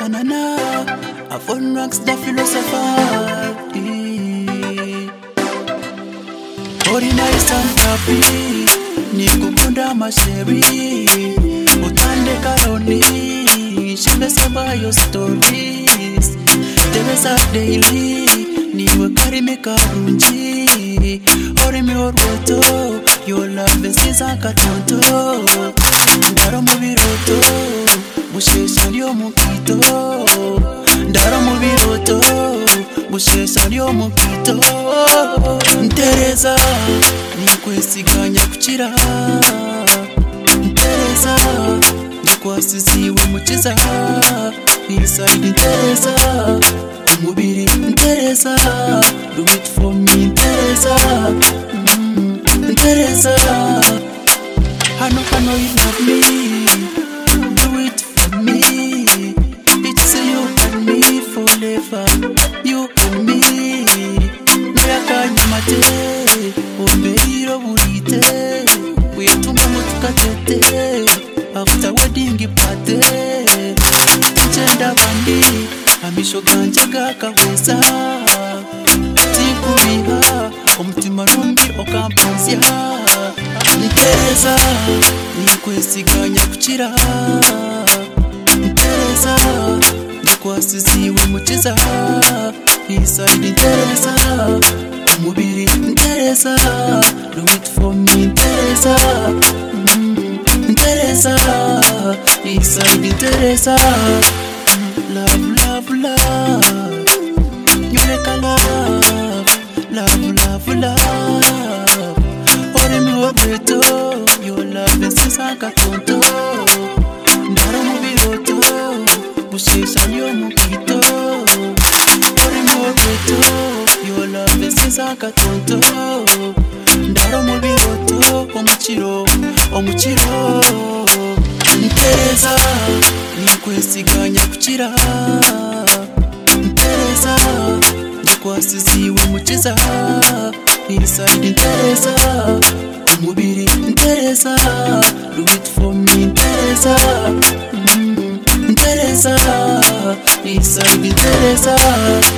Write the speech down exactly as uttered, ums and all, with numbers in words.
Tanana, a phone ranks the philosopher. Ori nice and happy, nikukunda masheri. Utande karoni, shime saba your stories. Teresa daily, niwe karime karunji. Ori mi orweto, your love is isaka tonto. Ndaro mubiroto, mushesha lyo mukito. Ndaro mubiroto, mushesha lyo mukito. Teresa, nikwesiganya kukira. Teresa, nikwasisiwe mukiza. Inside Teresa, umubiri Teresa, do it for me Teresa. mm, Teresa, I know, I know you love me. Do it for me. It's you and me forever. You and me. Nuyaka nyamate, ombeiro burite. Wetunga mutukatete, after wedding party. Nchenda bandi, amisho ganje gakaweza. Tikubiha, omutima numbi okampanzya. Teresa, nikwesiganya kukira. Teresa, nikwasisiwe mukiza. Inside Teresa, umubiri Teresa, do it for me Teresa. mm, Teresa, inside Teresa. Love, love, love. You make a love. Love, love, love. Ori mi orweto, your love is isaka tonto. Ndaro mubiroto, mushesha lyo mukito. Ori mi orweto, your love is isaka tonto. Ndaro mubiroto, omukiro, omukiro. Teresa, nikwesiganya kukira. Teresa, nikwasisiwe mukiza. Inside Teresa, umubiri Teresa, do it for me Teresa. mm, Teresa, inside Teresa.